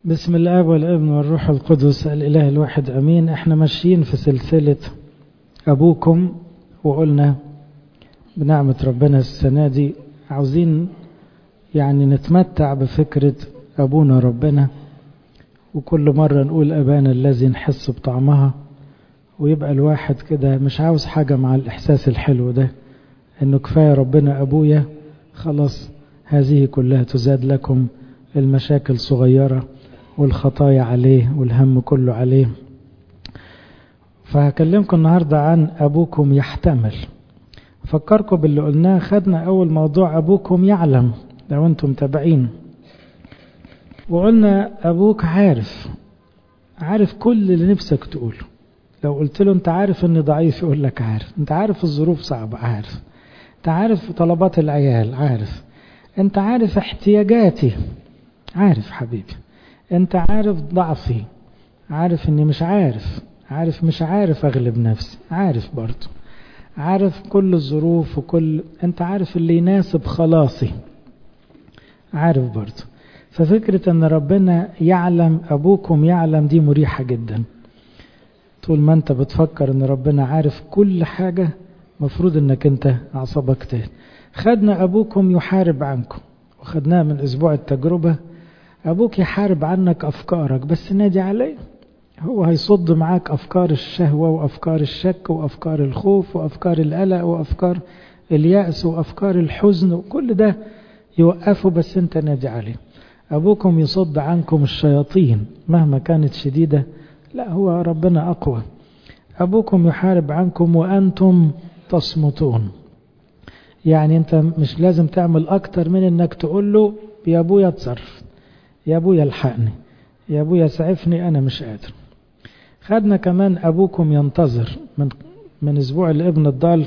بسم الله والابن والروح القدس الإله الواحد أمين. احنا ماشيين في سلسلة أبوكم، وقلنا بنعمة ربنا السنة دي عاوزين نتمتع بفكرة أبونا ربنا، وكل مرة نقول أبانا الذي نحس بطعمها، ويبقى الواحد كده مش عاوز حاجة مع الإحساس الحلو ده، إنه كفاية ربنا أبويا خلاص، هذه كلها تزاد لكم، المشاكل صغيرة والخطايا عليه والهم كله عليه. فهكلمكم النهاردة عن أبوكم يحتمل. فكركم باللي قلناه، خدنا أول موضوع أبوكم يعلم، لو أنتم متابعين، وقلنا أبوك عارف كل اللي نفسك تقوله. لو قلت له أنت عارف أني ضعيف يقول لك عارف، أنت عارف الظروف صعبة عارف، أنت عارف طلبات العيال عارف، أنت عارف احتياجاتي عارف حبيبي، أنت عارف ضعفي، عارف أني مش عارف أغلب نفسي، عارف برضو، عارف كل الظروف أنت عارف اللي يناسب خلاصي، عارف برضو. ففكرة أن ربنا يعلم، أبوكم يعلم، دي مريحة جدا. طول ما أنت بتفكر أن ربنا عارف كل حاجة، مفروض أنك أنت أعصابك تهدى. خدنا أبوكم يحارب عنكم، وخدناها من أسبوع التجربة. أبوك يحارب عنك أفكارك، بس نادي عليه، هو هيصد معاك أفكار الشهوة وأفكار الشك وأفكار الخوف وأفكار القلق وأفكار اليأس وأفكار الحزن، وكل ده يوقفه، بس أنت نادي عليه. أبوكم يصد عنكم الشياطين مهما كانت شديدة، لا، هو ربنا أقوى. أبوكم يحارب عنكم وأنتم تصمتون. يعني أنت مش لازم تعمل أكتر من أنك تقول له يا أبويا اتصرف، يا أبويا الحقني، يا أبويا سعفني أنا مش قادر. خدنا كمان أبوكم ينتظر من أسبوع الابن الضال.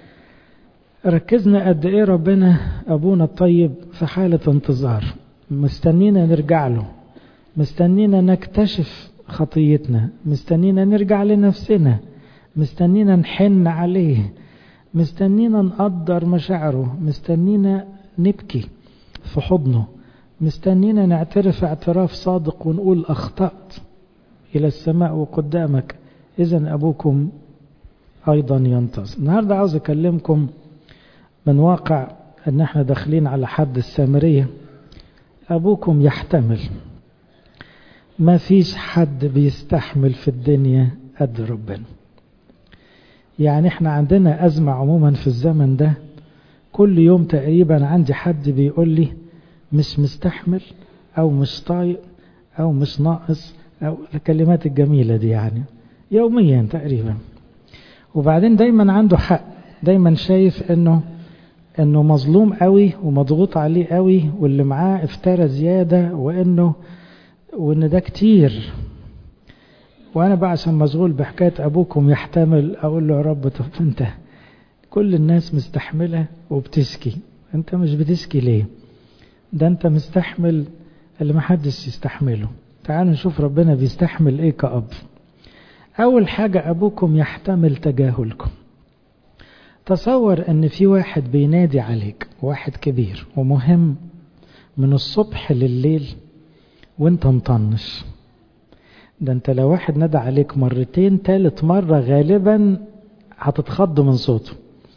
ركزنا قد إيه ربنا أبونا الطيب في حالة انتظار، مستنينا نرجع له، مستنينا نكتشف خطيتنا، مستنينا نرجع لنفسنا، مستنينا نحن عليه، مستنينا نقدر مشاعره، مستنينا نبكي في حضنه، مستنينا نعترف اعتراف صادق ونقول أخطأت إلى السماء وقدامك. إذن أبوكم أيضا ينتظر. النهاردة عاوز أكلمكم من واقع أن احنا داخلين على حد السامرية. أبوكم يحتمل. ما فيش حد بيستحمل في الدنيا قد ربنا. يعني احنا عندنا أزمة عموما في الزمن ده، كل يوم تقريبا عندي حد بيقول لي مش مستحمل أو مش طايق أو مش ناقص، أو الكلمات الجميلة دي، يوميا تقريبا. وبعدين دايما عنده حق، دايما شايف انه مظلوم قوي ومضغوط عليه قوي، واللي معاه افترى زيادة، وان ده كتير. وانا بقى عشان مشغول بحكاية ابوكم يحتمل، اقول له يا رب طب انت كل الناس مستحملة وبتشكي، انت مش بتشكي ليه؟ ده انت مستحمل اللي محدش يستحمله. تعالوا نشوف ربنا بيستحمل ايه كأب. اول حاجة ابوكم يحتمل تجاهلكم. تصور ان في واحد بينادي عليك، واحد كبير ومهم، من الصبح لليل وانت مطنش. ده انت لو واحد نادى عليك مرتين، تالت مرة غالبا هتتخض من صوته،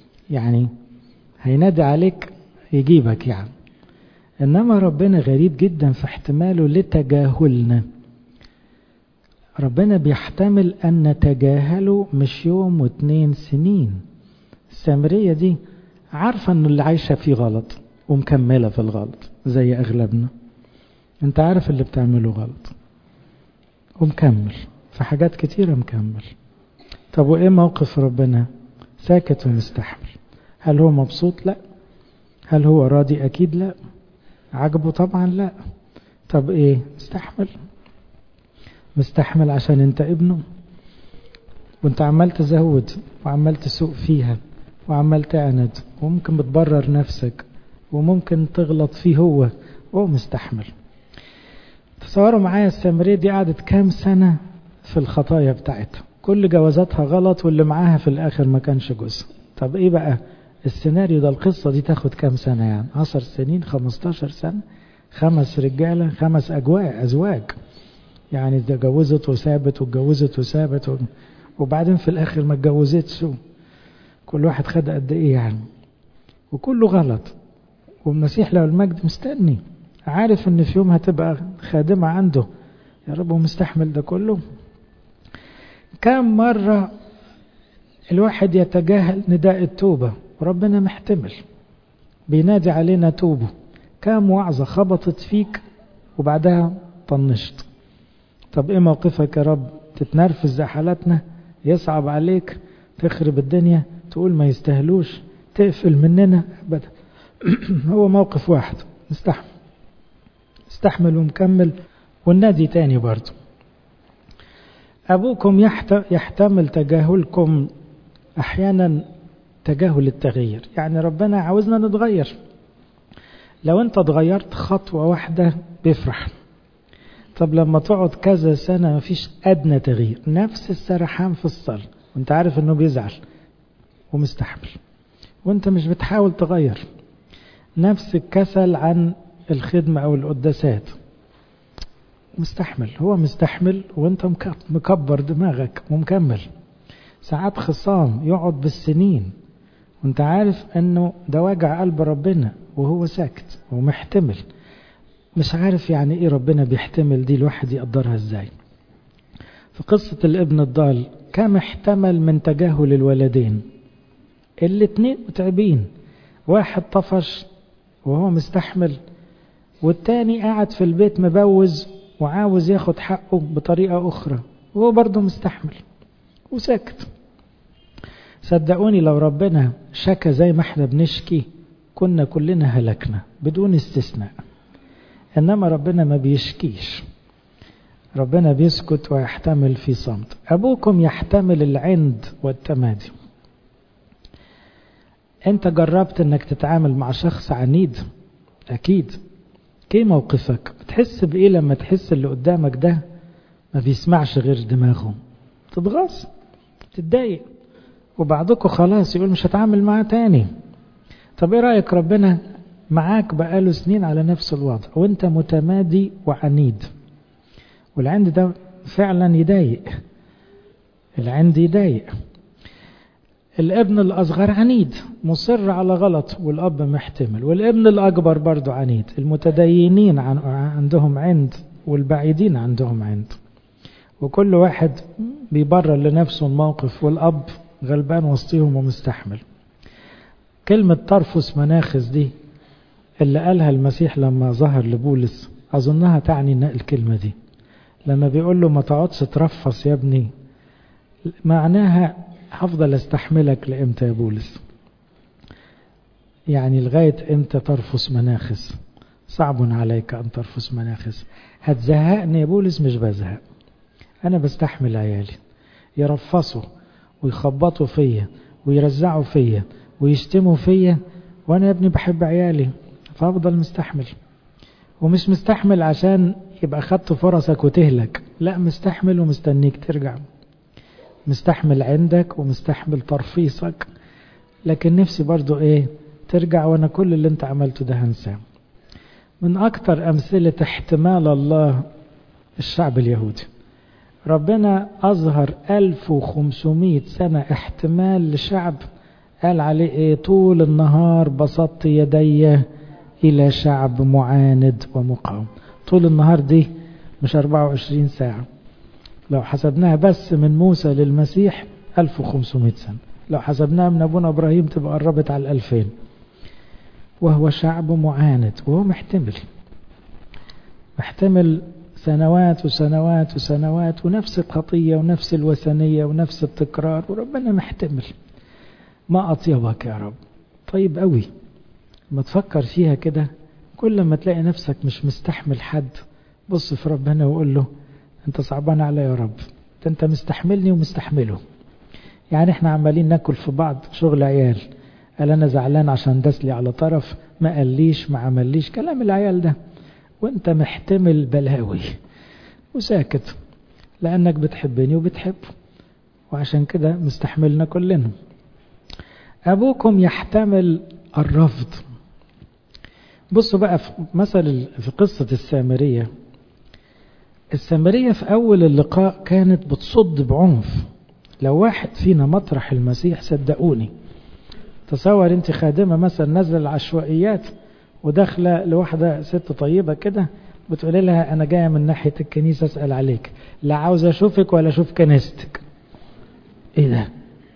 هينادي عليك يجيبك انما ربنا غريب جدا في احتماله لتجاهلنا. ربنا بيحتمل ان نتجاهله، مش يوم واتنين، سنين. السامرية دي عارفة ان اللي عايشة فيه غلط ومكملة في الغلط زي اغلبنا. انت عارف اللي بتعمله غلط ومكمل في حاجات كتيرة مكمل. طب وايه موقف ربنا؟ ساكت ومستحمل. هل هو مبسوط؟ لا. هل هو راضي؟ اكيد لا. عجبه؟ طبعا لا. طب ايه؟ مستحمل عشان انت ابنه، وانت عمال تزود وعمال تسوق فيها وعمال تعند، وممكن بتبرر نفسك وممكن تغلط فيه وهو مستحمل. تصوروا معايا السامرية دي قعدت كام سنة في الخطايا بتاعتها، كل جوازاتها غلط، واللي معاها في الاخر ما كانش جوزها. طب ايه بقى السيناريو ده؟ القصة دي تاخد كام سنة؟ 10 سنين، 15 سنة، 5 رجالة، 5 أزواج. يعني ده اتجوزت وسابت واتجوزت وسابت وبعدين في الآخر ما اتجوزتش. كل واحد خد قد إيه يعني، وكله غلط. والمسيح له المجد مستني، عارف إن في يوم هتبقى خادمة عنده. يا رب مستحمل ده كله. كم مرة الواحد يتجاهل نداء التوبة وربنا محتمل بينادي علينا توبوا. كم وعظة خبطت فيك وبعدها طنشت. طب ايه موقفك يا رب؟ تتنرفز زي حالاتنا، يصعب عليك، تخرب الدنيا، تقول ما يستاهلوش، تقفل مننا ابدا. هو موقف واحد، استحمل ومكمل والنادي تاني برضه. أبوكم يحتمل تجاهلكم أحيانا تجاهل التغيير. يعني ربنا عاوزنا نتغير. لو أنت اتغيرت خطوة واحدة بيفرح. طب لما تقعد كذا سنة مفيش أدنى تغيير، نفس السرحان في الصلاة وأنت عارف أنه بيزعل ومستحمل، وأنت مش بتحاول تغير، نفس الكسل عن الخدمة أو القداسات، مستحمل. هو مستحمل وأنت مكبر دماغك ومكمل. ساعات خصام يقعد بالسنين وانت عارف انه ده واجع قلب ربنا وهو ساكت ومحتمل. مش عارف يعني ايه ربنا بيحتمل دي، الواحد يقدرها ازاي. في قصة الابن الضال كم احتمل من تجاهل الولدين، الاتنين متعبين، واحد طفش وهو مستحمل، والتاني قاعد في البيت مبوز وعاوز ياخد حقه بطريقة اخرى وهو برضه مستحمل وساكت. صدقوني لو ربنا شكى زي ما احنا بنشكي كنا كلنا هلكنا بدون استثناء. انما ربنا ما بيشكيش، ربنا بيسكت ويحتمل في صمت. أبوكم يحتمل العند والتمادي. أنت جربت أنك تتعامل مع شخص عنيد؟ أكيد. كي موقفك؟ بتحس بإيه لما تحس اللي قدامك ده ما بيسمعش غير دماغه؟ تتغاظ، تتضايق، وبعضكم خلاص يقول مش هتعامل معاه تاني. طب إيه رأيك ربنا معاك بقاله سنين على نفس الوضع وأنت متمادي وعنيد؟ والعند ده فعلا يضايق، العند يضايق. الابن الأصغر عنيد مصر على غلط والأب محتمل، والابن الأكبر برضو عنيد. المتدينين عندهم عند والبعيدين عندهم عند، وكل واحد بيبرر لنفسه الموقف، والأب غلبان وسطيهم ومستحمل. كلمة ترفس مناخس دي اللي قالها المسيح لما ظهر لبولس، أظنها تعني الكلمة دي لما بيقول له ما تقعدش ترفص يا ابني، معناها هفضل استحملك لامتى يا بولس؟ يعني لغاية امتى ترفص مناخس؟ صعب عليك ان ترفص مناخس. هتزهقني يا بولس؟ مش بزهق، انا بستحمل عيالي يرفصوا ويخبطوا فيا ويرزعوا فيا ويشتموا فيا، وانا يا ابني بحب عيالي فافضل مستحمل. ومش مستحمل عشان يبقى خدت فرصك وتهلك، لا، مستحمل ومستنيك ترجع، مستحمل عندك ومستحمل ترفيصك، لكن نفسي برضو ايه ترجع، وانا كل اللي انت عملته ده هنساه. من اكتر امثلة احتمال الله الشعب اليهودي. ربنا اظهر 1500 سنة احتمال لشعب قال عليه ايه؟ طول النهار بسطت يدي الى شعب معاند ومقاوم. طول النهار دي مش 24 ساعة، لو حسبناها بس من موسى للمسيح 1500 سنة، لو حسبناها من أبونا إبراهيم تبقى قربت على 2000. وهو شعب معاند وهو محتمل سنوات وسنوات وسنوات، ونفس الخطية ونفس الوثنية ونفس التكرار، وربنا محتمل. ما أطيبك يا رب. طيب قوي. ما تفكر فيها كده، كل ما تلاقي نفسك مش مستحمل حد بص في ربنا وقول له انت صعبان علي يا رب، انت مستحملني ومستحمله. يعني احنا عمالين ناكل في بعض شغل عيال، قال انا زعلان عشان دسلي على طرف، ما قاليش، ما عمليش، كلام العيال ده، وانت محتمل بلاوي وساكت لانك بتحبني وبتحبه، وعشان كده مستحملنا كلنا. ابوكم يحتمل الرفض. بصوا بقى في مثل في قصة السامرية، السامرية في أول اللقاء كانت بتصد بعنف. لو واحد فينا مطرح المسيح صدقوني، تصور انت خادمة مثلا نازلة العشوائيات وداخلة لواحدة ست طيبة كده بتقول لها أنا جاية من ناحية الكنيسة أسأل عليك، لا عاوز أشوفك ولا أشوف كنيستك. إيه ده؟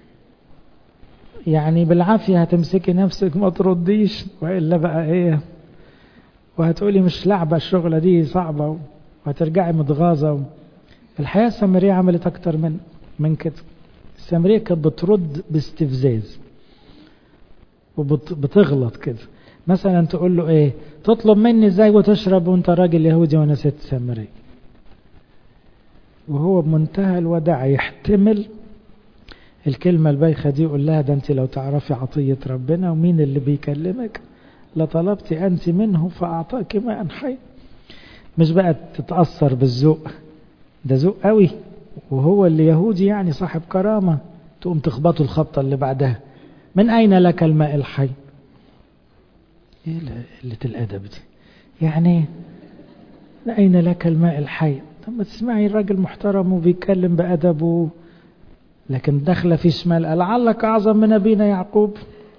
يعني بالعافية هتمسكي نفسك ما ترديش، وإلا بقى إيه، وهتقولي مش لعبة الشغلة دي صعبة، وهترجعي متغاظة. الحياة السامرية عملت أكتر من كده. السامرية كانت بترد باستفزاز وبتغلط كده. مثلا تقول له ايه، تطلب مني ازاي وتشرب وانت راجل يهودي وانا ست سامري؟ وهو بمنتهى الوداع يحتمل الكلمة البايخة دي، يقول لها ده انت لو تعرفي عطية ربنا ومين اللي بيكلمك لطلبت انت منه فاعطاك ماء حي. مش بقى تتأثر بالذوق، ده ذوق قوي وهو اللي يهودي يعني صاحب كرامة، تقوم تخبطه الخبطة اللي بعدها، من اين لك الماء الحي؟ ايه قلة الادب دي يعني؟ اين لك الماء الحي؟ طب ما تسمعي الراجل محترم وبيتكلم بأدبه، لكن داخله في شمال لعلك اعظم من ابينا يعقوب.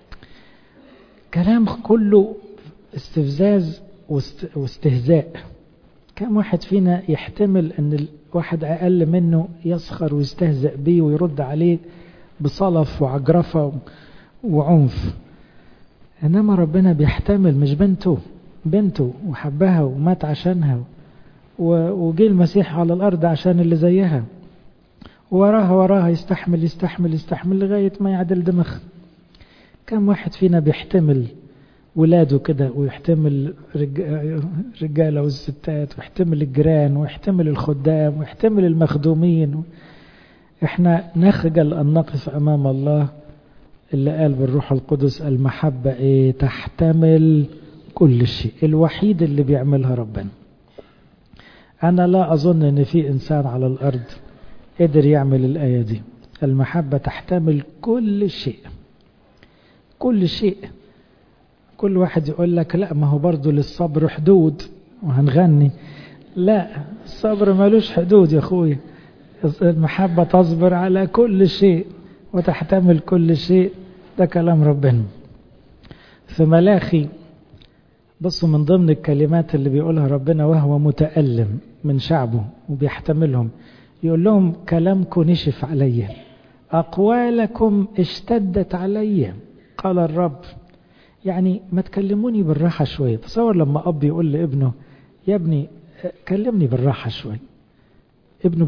كلام كله استفزاز واستهزاء. كم واحد فينا يحتمل ان الواحد اقل منه يسخر ويستهزئ بيه ويرد عليه بصلف وعجرفة وعنف؟ انما ربنا بيحتمل. مش بنته وحبها ومات عشانها، وجي المسيح على الارض عشان اللي زيها، وراها يستحمل لغاية ما يعدل دماغ. كم واحد فينا بيحتمل ولاده كده، ويحتمل رجاله والستات، ويحتمل الجيران، ويحتمل الخدام، ويحتمل المخدومين. احنا نخجل ان نقف امام الله اللي قال بالروح القدس المحبة ايه؟ تحتمل كل شيء. الوحيد اللي بيعملها ربنا. انا لا اظن ان في انسان على الارض قدر يعمل الآية دي. المحبة تحتمل كل شيء، كل شيء. كل واحد يقول لك لا ما هو برضو للصبر حدود وهنغني. لا، الصبر مالوش حدود يا اخويا. المحبة تصبر على كل شيء وتحتمل كل شيء. ده كلام ربنا. في ملاخي بصوا من ضمن الكلمات اللي بيقولها ربنا وهو متألم من شعبه وبيحتملهم، يقول لهم كلامكم نشف علي، أقوالكم اشتدت علي قال الرب. يعني ما تكلموني بالراحة شوية. تصور لما أب يقول لابنه يا ابني كلمني بالراحة شوية. ابنه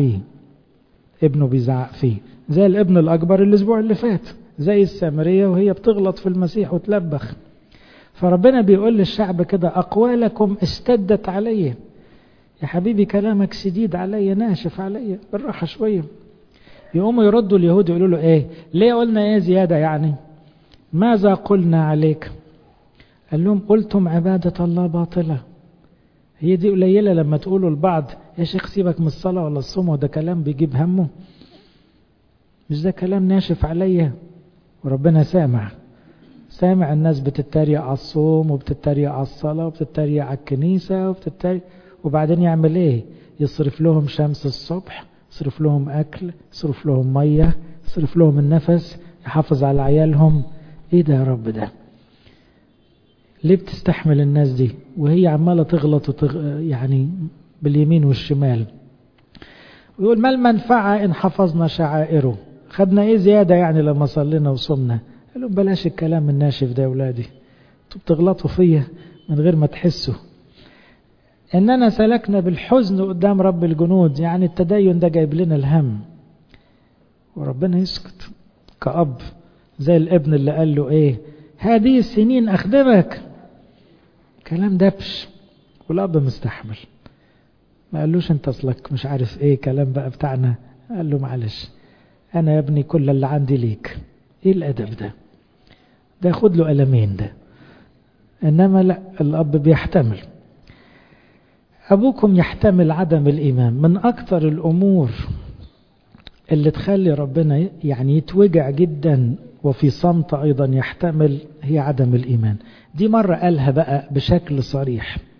بيزعق فيه زي الابن الأكبر الأسبوع اللي فات، زي السامرية وهي بتغلط في المسيح وتلبخ. فربنا بيقول للشعب كده أقوالكم اشتدت علي. يا حبيبي كلامك شديد علي، ناشف علي، بالراحة شوية. يقوموا يردوا اليهود يقولوا له ايه؟ ليه قلنا ايه زيادة يعني؟ ماذا قلنا عليك؟ قال لهم قلتم عبادة الله باطلة. هي دي قليلة لما تقولوا لبعض يا شيخ سيبك من الصلاة ولا الصوم، وده كلام بيجيب همه؟ مش ده كلام ناشف علي؟ وربنا سامع الناس بتتريق على الصوم وبتتريق على الصلاة وبتتريق على الكنيسة وبعدين يعمل ايه؟ يصرف لهم شمس الصبح، يصرف لهم اكل، يصرف لهم مية، يصرف لهم النفس، يحافظ على عيالهم. ايه ده يا رب ده؟ ليه بتستحمل الناس دي وهي عمالة تغلط يعني باليمين والشمال؟ ويقول ما المنفعة ان حفظنا شعائره؟ خدنا ايه زيادة يعني لما صلينا وصمنا؟ قالوا بلاش الكلام الناشف ده يا ولادي، انتوا بتغلطوا فيا من غير ما تحسوا. اننا سلكنا بالحزن قدام رب الجنود. يعني التدين ده جايب لنا الهم وربنا يسكت كأب، زي الابن اللي قال له ايه؟ هذه السنين اخدمك. كلام دبش والاب مستحمل. ما قالوش انت اصلك مش عارف ايه كلام بقى بتاعنا. قال له معلش انا يا ابني كل اللي عندي ليك. ايه الادب ده ياخد له ألمين ده. انما لا، الاب بيحتمل. أبوكم يحتمل عدم الإيمان. من أكثر الأمور اللي تخلي ربنا يعني يتوجع جدا وفي صمت أيضا يحتمل هي عدم الإيمان. دي مرة قالها بقى بشكل صريح.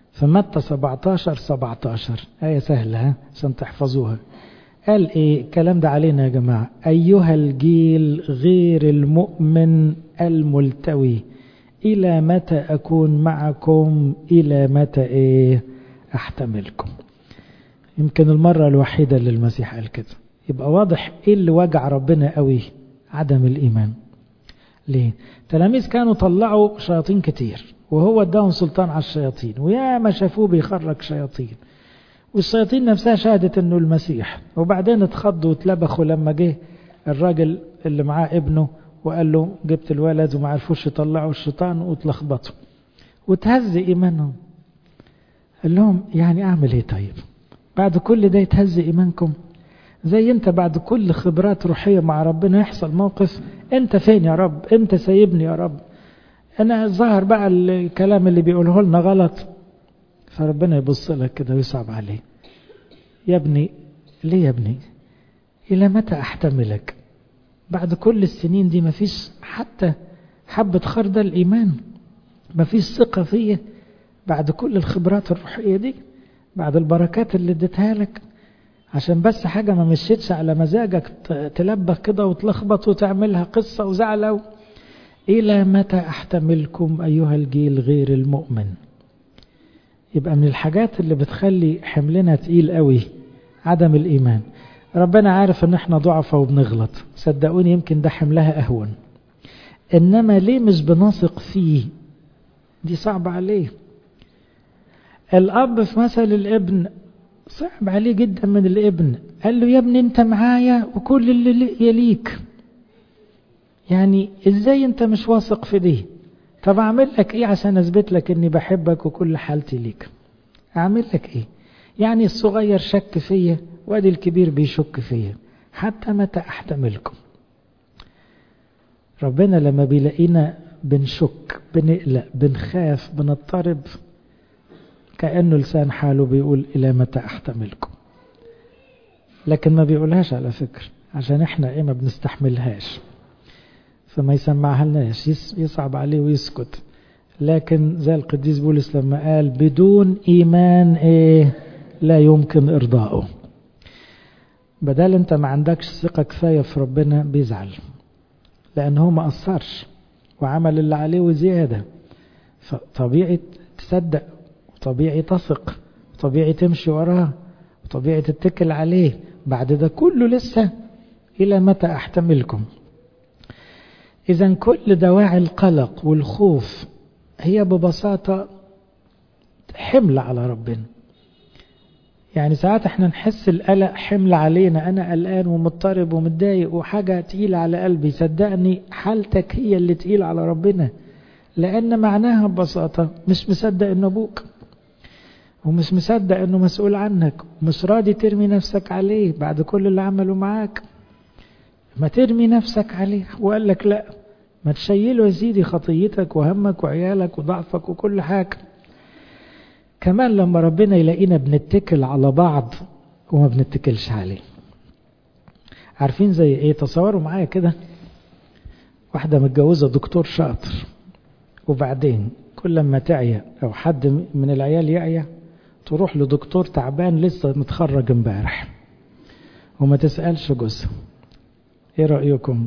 في متى 17 آية سهلة عشان تحفظوها. قال ايه الكلام ده علينا يا جماعة؟ أيها الجيل غير المؤمن الملتوي، إلى متى أكون معكم؟ إلى متى ايه أحتملكم؟ يمكن المرة الوحيدة اللي المسيح قال كده. يبقى واضح ايه اللي وجع ربنا قوي؟ عدم الإيمان. ليه؟ تلاميذ كانوا طلعوا شياطين كتير، وهو اداهم سلطان على الشياطين، ويا ما شافوه بيخرج شياطين، والشياطين نفسها شهدت انه المسيح. وبعدين اتخضوا واتلبخوا لما جه الراجل اللي معاه ابنه وقال له جبت الولد، وما عرفوش يطلعوا الشيطان واتلخبطوا وتهز ايمانهم. قال لهم يعني اعمل ايه طيب بعد كل ده يتهز ايمانكم؟ زي انت بعد كل خبرات روحية مع ربنا يحصل موقف، انت فين يا رب؟ انت سايبني يا رب؟ انا ظهر بقى الكلام اللي بيقوله لنا غلط. فربنا يبص لك كده ويصعب عليه. يا ابني ليه يا ابني؟ الى متى احتملك؟ بعد كل السنين دي مفيش حتى حبة خردل ايمان؟ مفيش ثقة فيه بعد كل الخبرات الروحية دي، بعد البركات اللي اديتها لك؟ عشان بس حاجة ما مشيتش على مزاجك تلبخ كده وتلخبط وتعملها قصة وزعلة. إلى متى أحتملكم أيها الجيل غير المؤمن؟ يبقى من الحاجات اللي بتخلي حملنا تقيل قوي عدم الإيمان. ربنا عارف ان احنا ضعفة وبنغلط، صدقوني يمكن ده حملها أهون، إنما ليه مش بنثق فيه؟ دي صعبة عليه. الأب في مثل الابن صعب عليه جدا من الابن. قال له يا ابني انت معايا وكل اللي يليك، يعني ازاي انت مش واثق في دي؟ طب اعمل لك ايه عشان اثبت لك اني بحبك وكل حالتي ليك؟ اعمل لك ايه؟ يعني الصغير شك فيا وادي الكبير بيشك فيا، حتى متى احتملكم؟ ربنا لما بيلاقينا بنشك بنقلق بنخاف بنضطرب، كأنه لسان حاله بيقول إلى متى أحتملكم، لكن ما بيقولهاش على فكرة عشان احنا ايه ما بنستحملهاش، فما يسمعها لناش، يصعب عليه ويسكت. لكن زي القديس بولس لما قال بدون إيمان ايه لا يمكن إرضائه. بدل انت ما عندكش ثقة كفاية في ربنا بيزعل، لأنه ما قصرش وعمل اللي عليه وزيادة، فطبيعي تصدق وطبيعي تثق وطبيعي تمشي وراه وطبيعي تتكل عليه. بعد ده كله لسه إلى متى أحتملكم؟ إذن كل دواعي القلق والخوف هي ببساطة حمل على ربنا. يعني ساعات احنا نحس القلق حمل علينا، أنا قلقان ومضطرب ومتضايق وحاجة تقيلة على قلبي. صدقني حالتك هي اللي تقيل على ربنا، لأن معناها ببساطة مش مصدق إنه أبوك، ومش مصدق إنه مسؤول عنك، ومش راضي ترمي نفسك عليه بعد كل اللي عمله معاك. ما ترمي نفسك عليه، وقال لك لا، ما تشيله يا سيدي خطيتك وهمك وعيالك وضعفك وكل حاجة. كمان لما ربنا يلاقينا بنتكل على بعض وما بنتكلش عليه. عارفين زي ايه؟ تصوروا معايا كده واحدة متجوزة دكتور شاطر، وبعدين كل ما تعيا او حد من العيال يعيا تروح لدكتور تعبان لسه متخرج امبارح وما تسألش جوزها. ايه رأيكم؟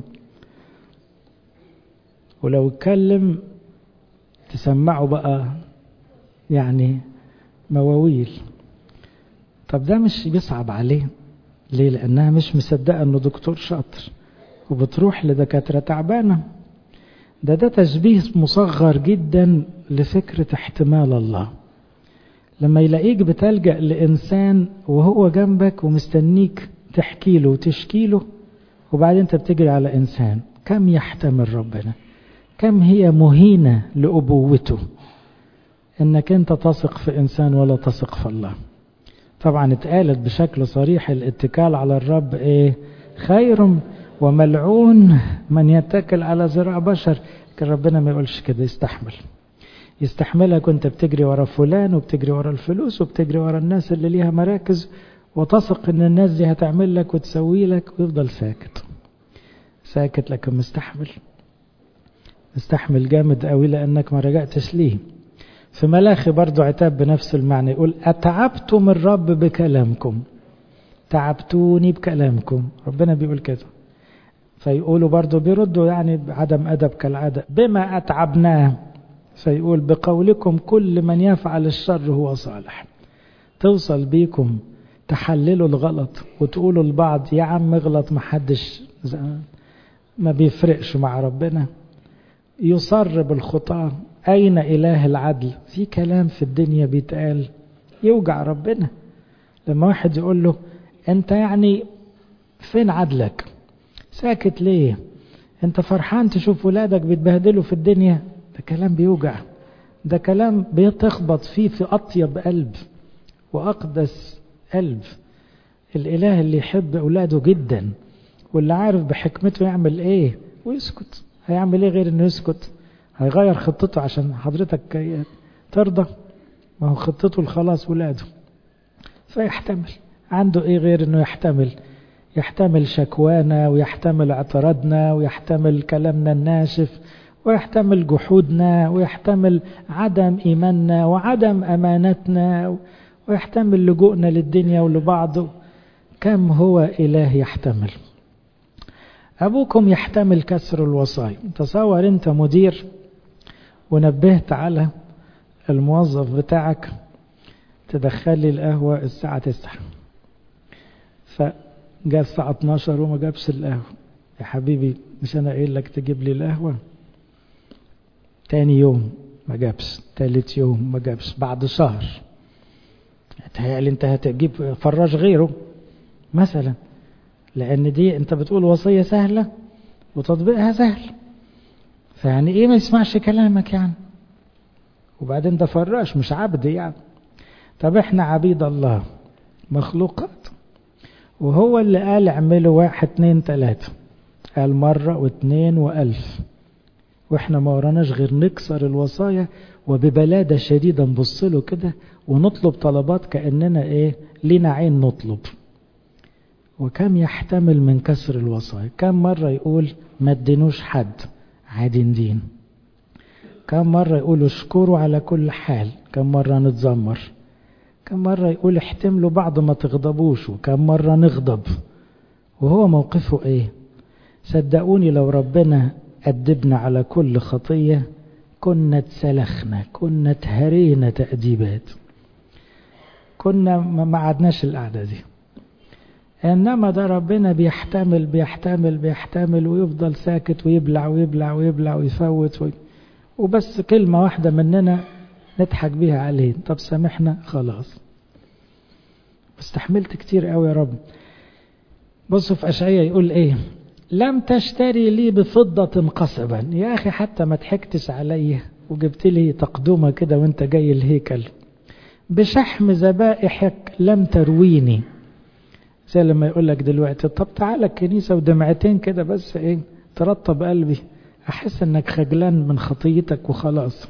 ولو اتكلم تسمعوا بقى يعني مواويل. طب ده مش بيصعب عليه؟ ليه؟ لأنها مش مصدقة أنه دكتور شاطر وبتروح لدكاترة تعبانة. ده تشبيه مصغر جدا لفكرة احتمال الله. لما يلاقيك بتلجأ لإنسان وهو جنبك ومستنيك تحكيله وتشكيله، وبعدين انت بتجري على إنسان، كم يحتمل ربنا؟ كم هي مهينة لأبوته انك انت تثق في انسان ولا تثق في الله. طبعا اتقالت بشكل صريح الاتكال على الرب ايه؟ خير، وملعون من يتكل على ذراع بشر. لكن ربنا ما يقولش كده، يستحملك وانت بتجري ورا فلان وبتجري ورا الفلوس وبتجري ورا الناس اللي ليها مراكز، وتثق ان الناس دي هتعمل لك وتسوي لك، ويفضل ساكت لكن مستحمل جامد قوي لانك ما رجعتش ليه. في ملاخي برضو عتاب بنفس المعنى، يقول أتعبتم الرب بكلامكم، تعبتوني بكلامكم، ربنا بيقول كده. فيقولوا برضو بيردوا يعني بعدم أدب كالعادة، بما أتعبناه، فيقول بقولكم كل من يفعل الشر هو صالح. توصل بيكم تحللوا الغلط وتقولوا البعض يا عم اغلط، محدش ما بيفرقش مع ربنا. يصر بالخطأ، أين إله العدل؟ في كلام في الدنيا بيتقال يوجع ربنا. لما واحد يقول له أنت يعني فين عدلك؟ ساكت ليه؟ أنت فرحان تشوف ولادك بيتبهدلوا في الدنيا؟ ده كلام بيوجع، ده كلام بيتخبط فيه في أطيب قلب وأقدس قلب. الإله اللي يحب أولاده جدا واللي عارف بحكمته يعمل إيه ويسكت. هيعمل إيه غير إنه يسكت؟ هيغير خطته عشان حضرتك ترضى؟ ما هو خطته الخلاص ولاده، فيحتمل. عنده إيه غير إنه يحتمل شكوانا، ويحتمل اعتراضنا، ويحتمل كلامنا الناشف، ويحتمل جحودنا، ويحتمل عدم إيماننا وعدم أمانتنا، ويحتمل لجوءنا للدنيا ولبعضه. كم هو إله يحتمل. أبوكم يحتمل كسر الوصايا. تصور أنت مدير ونبهت على الموظف بتاعك تدخلي القهوة الساعة 9، فجاء الساعة 12 وما جابش القهوة. يا حبيبي مش أنا قايل لك تجيب لي القهوة؟ تاني يوم ما جابش، تالت يوم ما جابش، بعد شهر تهيألي انت هتجيب فراش غيره مثلا، لأن دي انت بتقول وصية سهلة وتطبيقها سهل، فيعني ايه ما يسمعش كلامك يعني؟ وبعدين ده فراش مش عبد يعني. طب احنا عبيد الله مخلوقات، وهو اللي قال اعملوا 1 2 3، قال مرة و2 و1000، واحنا ما وراناش غير نكسر الوصايا وببلادة شديدة نبص له كده ونطلب طلبات كأننا ايه لينا عين نطلب. وكم يحتمل من كسر الوصايا؟ كم مرة يقول ما تدينوش حد، عادي ندين. كم مرة يقول اشكروا على كل حال، كم مرة نتذمر. كم مرة يقول احتملوا بعض ما تغضبوش، وكم مرة نغضب. وهو موقفه ايه؟ صدقوني لو ربنا أدبنا على كل خطية كنا اتسلخنا، كنا اتهرينا تأديبات، كنا ما عدناش القعدة دي. إنما ده ربنا بيحتمل بيحتمل بيحتمل ويفضل ساكت ويبلع ويبلع ويبلع ويفوت وبس كلمة واحدة مننا نضحك بيها عليه، طب سامحنا خلاص. استحملت كتير قوي يا رب. بصوا في أشعياء يقول ايه؟ لم تشتري لي بفضة قصبا. يا أخي حتى ما ضحكتش علي وجبت لي تقدمة كده وانت جاي الهيكل. بشحم ذبائحك لم ترويني. زي لما يقول لك دلوقتي طب تعالى الكنيسة ودمعتين كده بس ايه ترطب قلبي، احس انك خجلان من خطيتك وخلاص.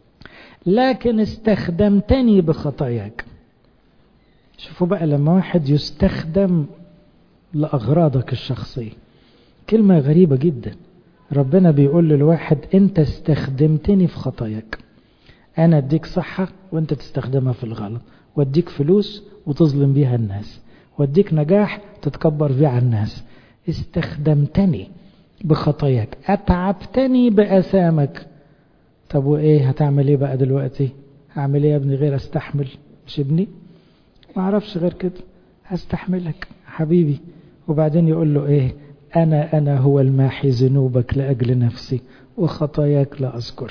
لكن استخدمتني بخطاياك. شوفوا بقى لما واحد يستخدم لأغراضك الشخصية، كلمة غريبة جدا. ربنا بيقول للواحد انت استخدمتني في خطاياك، انا اديك صحة وانت تستخدمها في الغلط، واديك فلوس وتظلم بيها الناس، واديك نجاح تتكبر بيه على الناس. استخدمتني بخطاياك، اتعبتني بأثامك. طب وايه هتعمل ايه بقى دلوقتي؟ هعمل ايه يا ابني غير استحمل؟ مش ابني ما اعرفش غير كده، هستحملك حبيبي. وبعدين يقول له ايه؟ أنا هو الماحي ذنوبك لأجل نفسي وخطاياك لا أذكر.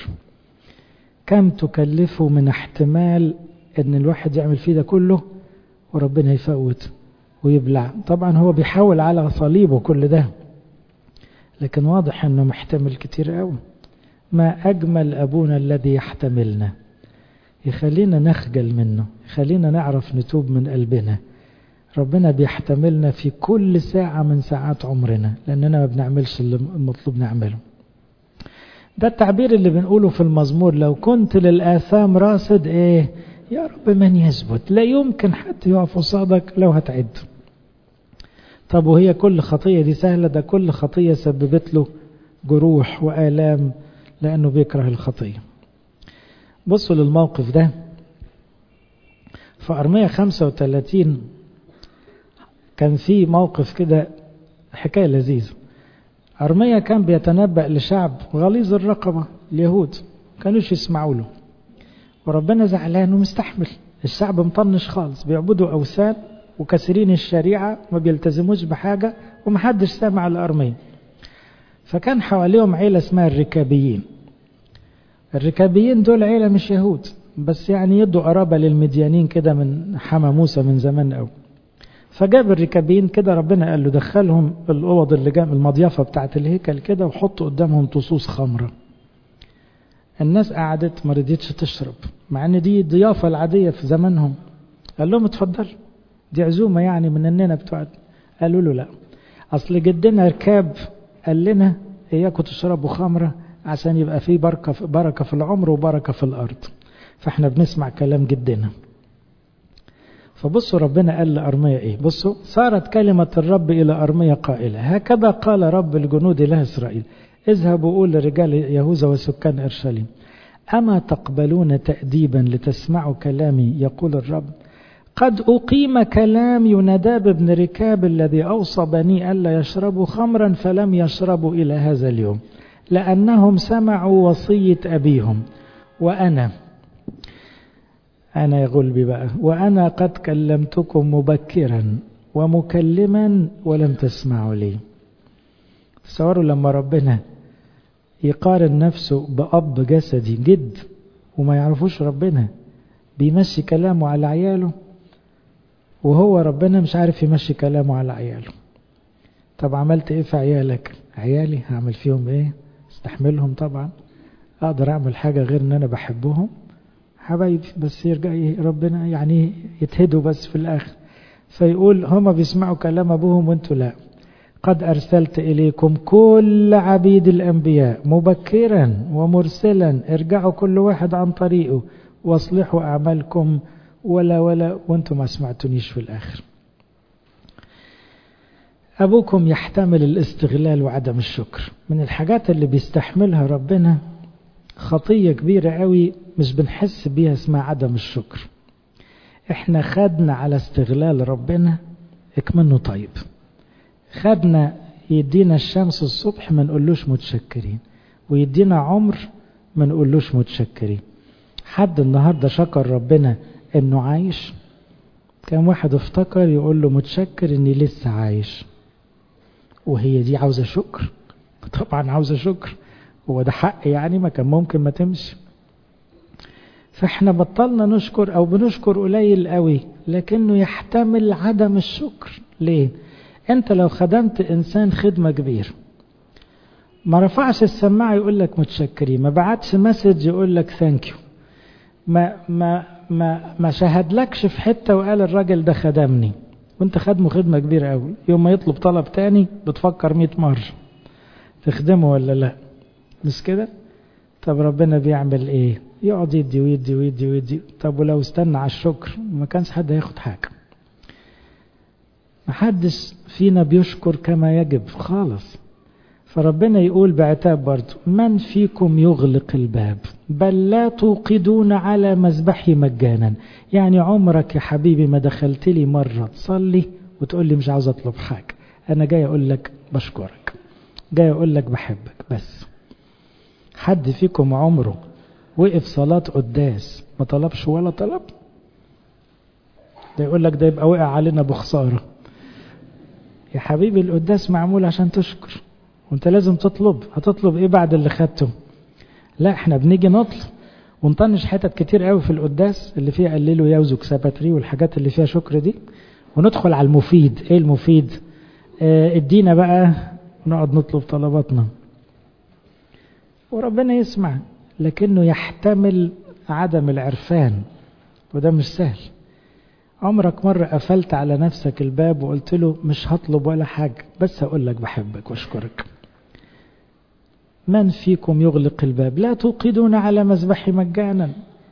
كم تكلفه من احتمال أن الواحد يعمل فيه ده كله وربنا يفوت ويبلع. طبعا هو بيحاول على صليبه كل ده، لكن واضح أنه محتمل كتير قوي. ما أجمل أبونا الذي يحتملنا، يخلينا نخجل منه، يخلينا نعرف نتوب من قلبنا. ربنا بيحتملنا في كل ساعة من ساعات عمرنا لأننا ما بنعملش اللي المطلوب نعمله. ده التعبير اللي بنقوله في المزمور: لو كنت للآثام راصد ايه يا رب من يثبت؟ لا يمكن حد يقف قصادك لو هتعد. طب وهي كل خطية دي سهلة؟ ده كل خطية سببت له جروح وآلام لأنه بيكره الخطية. بصوا للموقف ده في أرمية 35. كان في موقف كده حكاية لذيذة. أرمية كان بيتنبأ لشعب غليظ الرقبة، اليهود كانوش يسمعوا له، وربنا زعلان ومستحمل. الشعب مطنش خالص، بيعبدوا أوثان وكسرين الشريعة، ما بيلتزموش بحاجة، ومحدش سامع لأرمية. فكان حواليهم عيلة اسمها الركابيين. الركابيين دول عيلة مش يهود، بس يعني يدوا قرابة للمديانين كده من حما موسى من زمان قوي. فجاب الركابيين كده، ربنا قال له دخلهم الأوض اللي جنب المضيافة بتاعة الهيكل كده، وحطوا قدامهم طصوص خمرة. الناس قعدت ما رضيتش تشرب، مع ان دي الضيافة العادية في زمانهم. قال لهم اتفضل، دي عزومة يعني مننا بتوع. قالوا له لا، اصل جدنا ركاب قال لنا اياكم تشربوا خمرة عشان يبقى فيه بركة في العمر وبركة في الارض، فاحنا بنسمع كلام جدنا. فبصوا ربنا قال لأرمية ايه. بصوا: صارت كلمة الرب الى أرمية قائلة: هكذا قال رب الجنود إله إسرائيل، اذهبوا قول لرجال يهوذا وسكان اورشليم: اما تقبلون تأديبا لتسمعوا كلامي، يقول الرب. قد أقيم كلام يوناداب بن ركاب الذي أوصى بني ألا يشربوا خمرا، فلم يشربوا إلى هذا اليوم، لأنهم سمعوا وصية أبيهم. وأنا يا غلبي بقى، وأنا قد كلمتكم مبكرا ومكلما ولم تسمعوا لي. تصوروا لما ربنا يقارن نفسه بأب جسدي جد وما يعرفوش ربنا، بيمشي كلامه على عياله، وهو ربنا مش عارف يمشي كلامه على عياله. طب عملت ايه في عيالك؟ عيالي هعمل فيهم ايه؟ استحملهم طبعا. اقدر اعمل حاجة غير ان انا بحبهم؟ حبايبي، بس يرجع ربنا يعني يتهدوا بس في الاخر. فيقول هما بيسمعوا كلام ابوهم وانتوا لا. قد أرسلت إليكم كل عبيد الأنبياء مبكرا ومرسلا، ارجعوا كل واحد عن طريقه واصلحوا أعمالكم، ولا وانتم ما سمعتونيش في الآخر. أبوكم يحتمل الاستغلال وعدم الشكر. من الحاجات اللي بيستحملها ربنا خطية كبيرة قوي مش بنحس بيها، اسمها عدم الشكر. احنا خدنا على استغلال ربنا اكمنه طيب. خدنا يدينا الشمس الصبح ما نقولوش متشكرين، ويدينا عمر ما نقولوش متشكرين. حد النهاردة شكر ربنا انه عايش؟ كم واحد افتكر يقول له متشكر اني لسه عايش؟ وهي دي عاوزة شكر؟ طبعا عاوزة شكر. هو ده حق يعني؟ ما كان ممكن ما تمشي. فاحنا بطلنا نشكر او بنشكر قليل قوي، لكنه يحتمل عدم الشكر. ليه؟ انت لو خدمت انسان خدمة كبير، ما رفعش السماعة يقول لك متشكرين، ما بعتش مسج يقول لك ثانك يو، ما شهدلكش في حتة وقال الراجل ده خدمني، وانت خدمه خدمة كبيرة قوي، يوم ما يطلب طلب تاني بتفكر 100 مرة تخدمه ولا لا. مش كده؟ طب ربنا بيعمل ايه؟ يقعد يدي ويدي ويدي ويدي. طب ولو استنى على الشكر ما كانش حد هياخد حاجة. محدش فينا بيشكر كما يجب خالص. فربنا يقول بعتاب برضو: من فيكم يغلق الباب بل لا توقدون على مذبحي مجانا. يعني عمرك يا حبيبي ما دخلت لي مرة تصلي وتقول لي مش عاوز اطلب حاجة، انا جاي اقول لك بشكرك، جاي اقول لك بحبك بس. حد فيكم عمره وقف صلاة قداس ما طلبش ولا طلب؟ ده يقول لك ده يبقى وقع علينا بخسارة. يا حبيبي القداس معمول عشان تشكر، وانت لازم تطلب. هتطلب ايه بعد اللي خدته؟ لا، احنا بنيجي نطلب ونطنش حتت كتير قوي في القداس اللي فيها قللوا يوزك سباتري والحاجات اللي فيها شكر دي، وندخل على المفيد. ايه المفيد؟ ادينا بقى، ونقعد نطلب طلباتنا وربنا يسمع، لكنه يحتمل عدم العرفان، وده مش سهل. عمرك مرة قفلت على نفسك الباب وقلت له مش هطلب ولا حاجة بس هقول لك بحبك واشكرك؟ من فيكم يغلق الباب لا توقدون على مذبحي مجانا.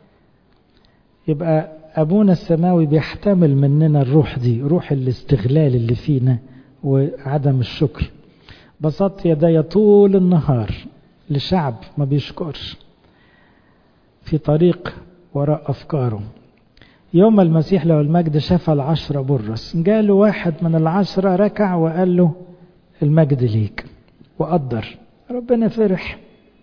يبقى أبونا السماوي بيحتمل مننا الروح دي، روح الاستغلال اللي فينا وعدم الشكر. بسطت يدي طول النهار لشعب ما بيشكرش. في طريق وراء أفكاره. يوم المسيح له المجد شفى 10 برص، جاله واحد من 10 ركع وقال له المجد ليك وقدر، ربنا فرح.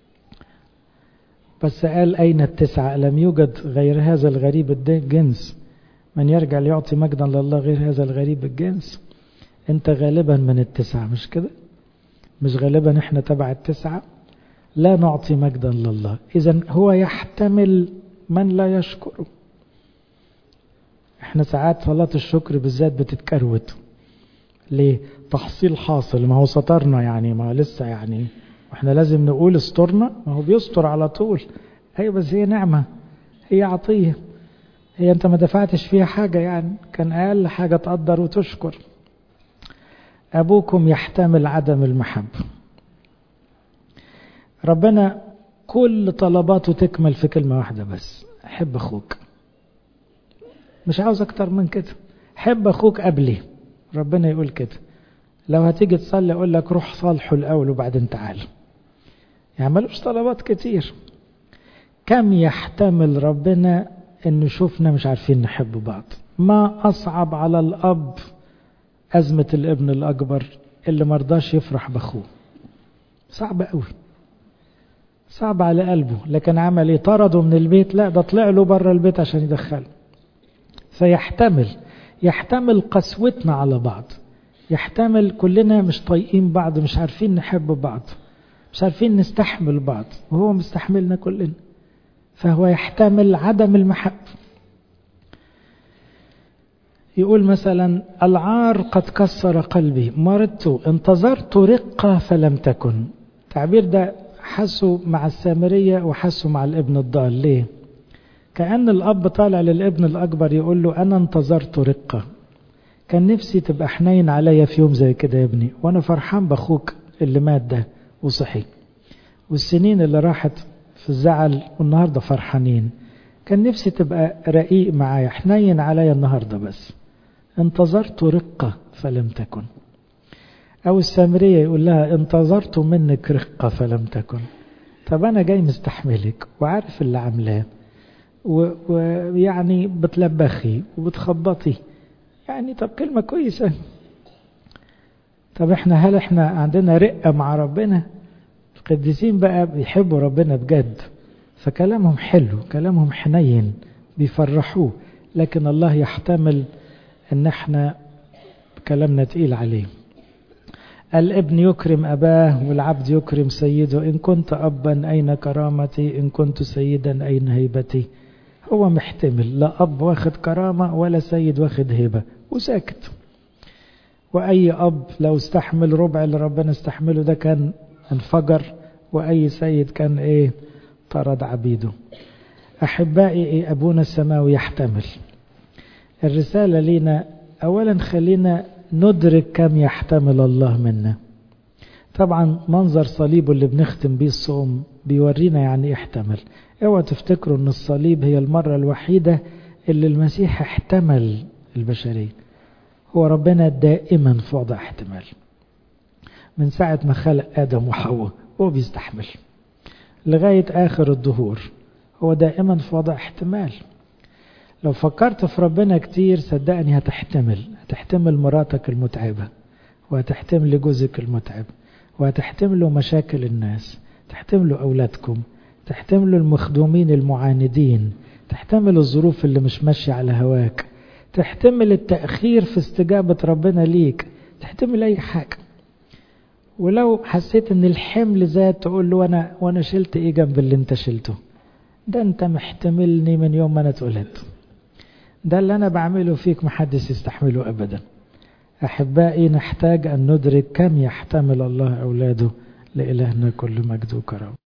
بس قال أين 9؟ لم يوجد غير هذا الغريب الجنس، من يرجع ليعطي مجدا لله غير هذا الغريب الجنس. انت غالبا من 9، مش كده؟ مش غالبا احنا تبع 9؟ لا نعطي مجدا لله. إذن هو يحتمل من لا يشكره. احنا ساعات صلاة الشكر بالذات بتتكروت. ليه؟ تحصيل حاصل، ما هو سطرنا يعني، ما لسه يعني احنا لازم نقول استرنا، ما هو بيستر على طول. ايوه بس هي نعمة، هي عطية، هي انت ما دفعتش فيها حاجة، يعني كان اقل حاجة تقدر وتشكر. ابوكم يحتمل عدم المحبة. ربنا كل طلباته تكمل في كلمة واحدة بس: حب اخوك. مش عاوز اكتر من كده، حب اخوك قبلي. ربنا يقول كده. لو هتيجي تصلي اقول لك روح صالحه الاول وبعدين تعال. يعني ملوش طلبات كتير. كم يحتمل ربنا ان شوفنا مش عارفين نحب بعض. ما اصعب على الاب ازمة الابن الاكبر اللي مرضاش يفرح باخوه. صعب قوي، صعب على قلبه، لكن عمل ايه؟ طرده من البيت؟ لا، ده طلع له بره البيت عشان يدخله. يحتمل قسوتنا على بعض، يحتمل كلنا مش طايقين بعض، مش عارفين نحب بعض، مش عارفين نستحمل بعض، وهو مستحملنا كلنا. فهو يحتمل عدم المحبة. يقول مثلا: العار قد كسر قلبي، مرضت انتظرت رقة فلم تكن. التعبير ده حسوا مع السامرية وحسوا مع الابن الضال. ليه؟ كأن الأب طالع للابن الأكبر يقول له: أنا انتظرت رقة، كان نفسي تبقى حنين عليا في يوم زي كده يا ابني، وأنا فرحان بأخوك اللي مات ده وصحي، والسنين اللي راحت في الزعل والنهاردة فرحانين، كان نفسي تبقى رقيق معايا، حنين عليا النهاردة، بس انتظرت رقة فلم تكن. أو السامرية يقول لها: انتظرت منك رقة فلم تكن. طب أنا جاي مستحملك وعارف اللي عاملاه، ويعني بتلبخي وبتخبطي، يعني طب كلمة كويسة. طب هل احنا عندنا رقة مع ربنا؟ القديسين بقى بيحبوا ربنا بجد، فكلامهم حلو، كلامهم حنين، بيفرحوه. لكن الله يحتمل ان احنا كلامنا تقيل عليه. الابن يكرم أباه والعبد يكرم سيده. إن كنت أبا أين كرامتي؟ إن كنت سيدا أين هيبتي؟ هو محتمل، لا أب واخد كرامة ولا سيد واخد هيبة وساكت. وأي أب لو استحمل ربع اللي ربنا استحمله ده كان انفجر، وأي سيد كان طرد عبيده. أحبائي، أبونا السماوي يحتمل. الرسالة لنا أولا خلينا ندرك كم يحتمل الله منا. طبعا منظر صليبه اللي بنختم بيه الصوم بيورينا يعني يحتمل. اوعوا تفتكروا ان الصليب هي المرة الوحيدة اللي المسيح احتمل البشرية. هو ربنا دائما في وضع احتمال، من ساعة ما خلق آدم وحواء هو بيستحمل لغاية آخر الدهور، هو دائما في وضع احتمال. لو فكرت في ربنا كتير صدقني هتحتمل مراتك المتعبة، وهتحتمل جوزك المتعب، وهتحتملوا مشاكل الناس، تحتملوا أولادكم، تحتملوا المخدومين المعاندين، تحتمل الظروف اللي مش ماشية على هواك، تحتمل التأخير في استجابة ربنا ليك، تحتمل أي حاجة. ولو حسيت ان الحمل زاد تقول له وانا شلت ايه جنب اللي انت شلته؟ ده انت محتملني من يوم ما انا اتولدت، ده اللي انا بعمله فيك محدش يستحمله ابدا. احبائي، نحتاج ان ندرك كم يحتمل الله اولاده. لإلهنا كل مجد وكرم.